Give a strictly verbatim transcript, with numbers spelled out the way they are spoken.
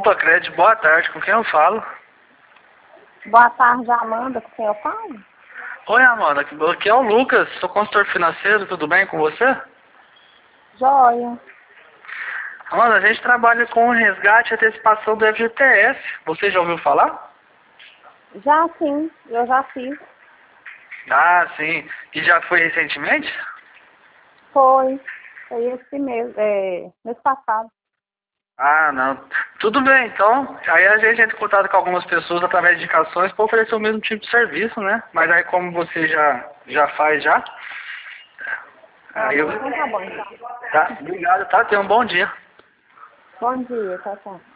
Opa, Crédito, boa tarde. Com quem eu falo? Boa tarde, Amanda, com quem eu falo? Oi, Amanda. Aqui é o Lucas, sou consultor financeiro. Tudo bem com você? Joia. Amanda, a gente trabalha com resgate e antecipação do F G T S. Você já ouviu falar? Já sim, eu já fiz. Ah, sim. E já foi recentemente? Foi. Foi esse mês, é, mês passado. Ah, não. Tudo bem, então. Aí a gente entra em contato com algumas pessoas através de indicações para oferecer o mesmo tipo de serviço, né? Mas aí como você já, já faz já, Ah, aí eu... bom, então tá bom, então. Tá, obrigado, tá? Tenha um bom dia. Bom dia, tchau, tchau.